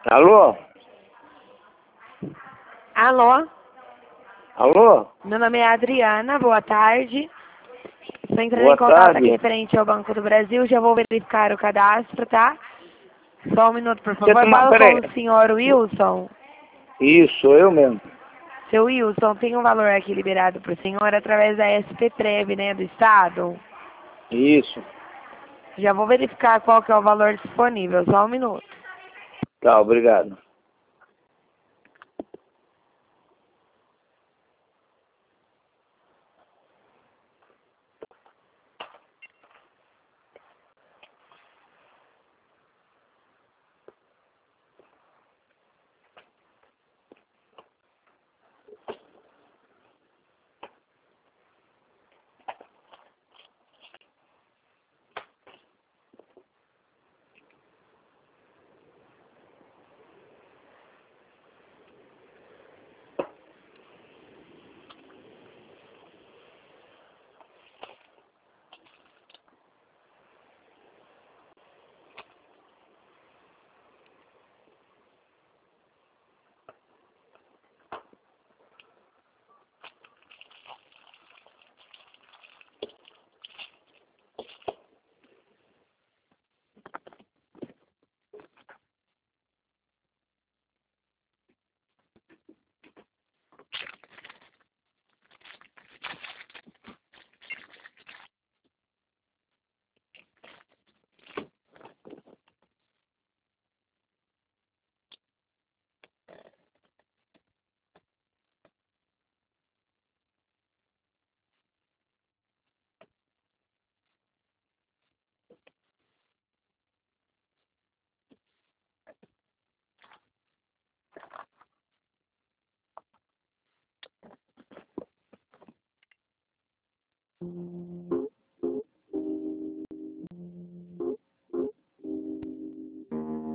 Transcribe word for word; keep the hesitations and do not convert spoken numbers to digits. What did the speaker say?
Alô? Alô? Alô? Meu nome é Adriana, boa tarde. Estou entrando Boa em contato tarde. aqui referente ao Banco do Brasil, já vou verificar o cadastro, tá? Só um minuto, por Você favor. toma... Fala Peraí. com o senhor Wilson. Isso, eu mesmo. Seu Wilson, tem um valor aqui liberado para o senhor através da S P Prev, né, do Estado? Isso. Já vou verificar qual que é o valor disponível, só um minuto. Tá, obrigado.